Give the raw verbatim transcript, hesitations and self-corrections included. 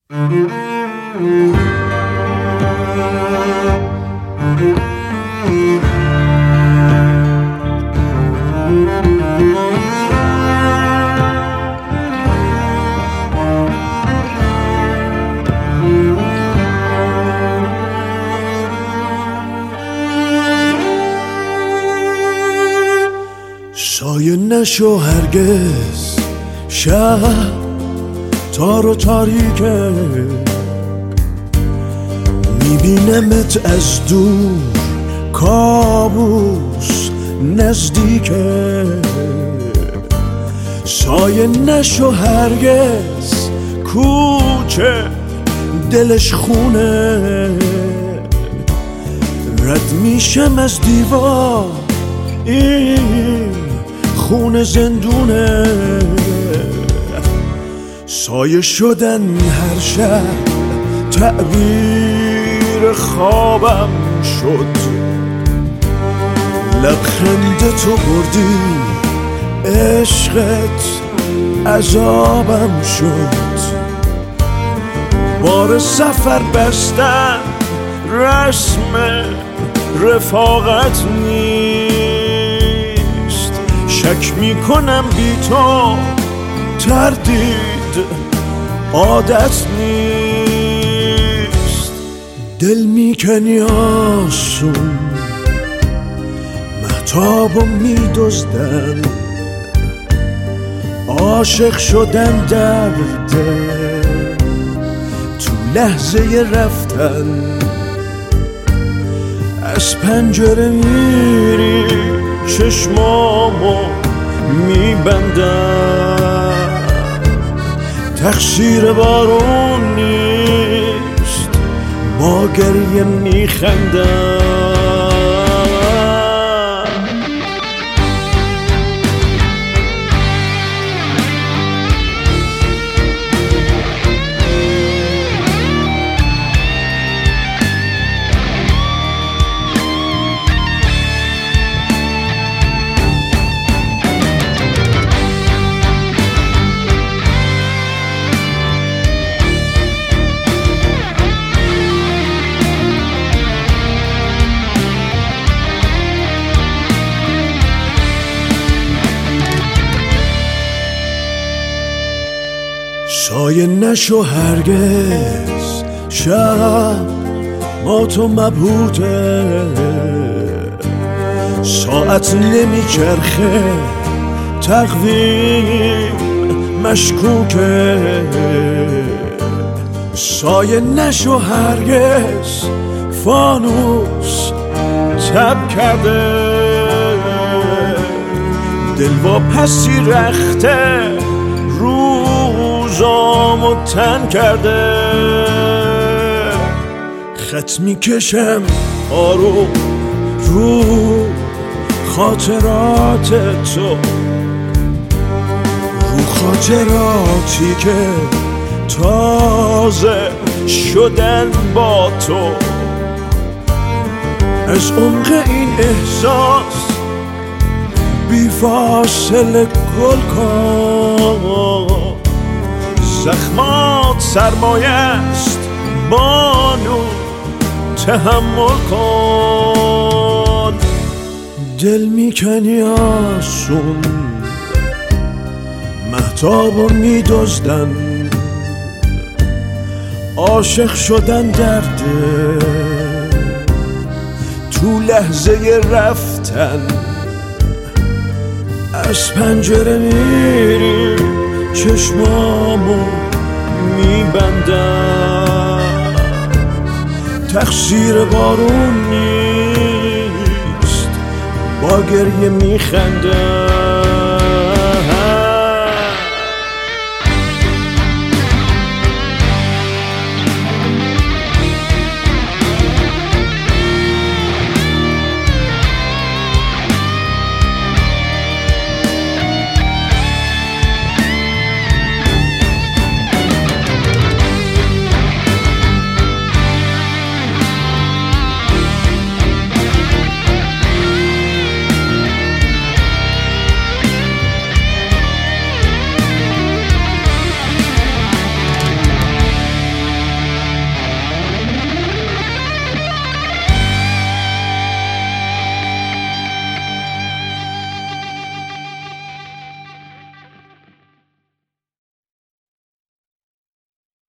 سایه نشو هرگز شب تار و تاریکه، میبینمت از دور کابوس نزدیکه. سایه نشو هرگز کوچه دلش خونه، رد میشم از دیوار این خونه زندونه. سایه شدن هر شب تعبیر خوابم شد، لبخند تو بردی عشقت عذابم شد. بار سفر بستن رسم رفاقت نیست، شک میکنم بی تو تردید عادت نیست. دل میکنی آسون مهتابو میدزدن، عاشق شدن درده تو لحظه رفتن. از پنجره میری چشمامو میبندم، تقصیر بارون نیست با گریه میخندم. سایه نشو هرگز شب ما تو مبهوته، ساعت نمیچرخه تقویم مشکوکه. سایه نشو هرگز فانوس تب کرده، دل با پسی رخته روزامو تن کرده. خط میکشم آروم رو خاطرات تو، رو خاطراتی که تازه شدن با تو. از عمق این احساس بی فاصله گل کن، زخمات سرمایه است بانو تحمل کن. دل میکنی آسون مهتابو میدزدن، عاشق شدن درده تو لحظه رفتن. از پنجره میری چشمامو میبندم، تقصیر بارون نیست با گریه میخندم.